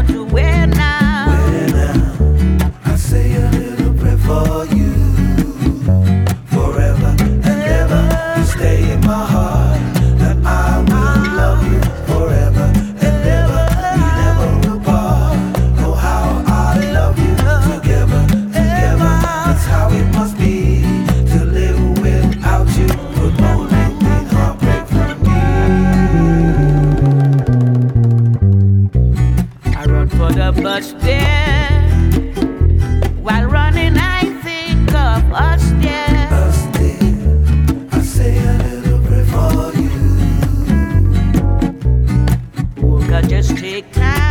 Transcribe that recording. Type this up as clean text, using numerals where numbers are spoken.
to where now? Where now? I say a little prayer for you. Forever and ever, you stay in my heart. And I will love you forever and ever. We never will part. Oh, how I love you together, together. That's how it must be to live without you. Would only mean heartbreak for me. I run for the bus there. While running, I think of us there. Us dear, I say a little prayer for you. Who could just take time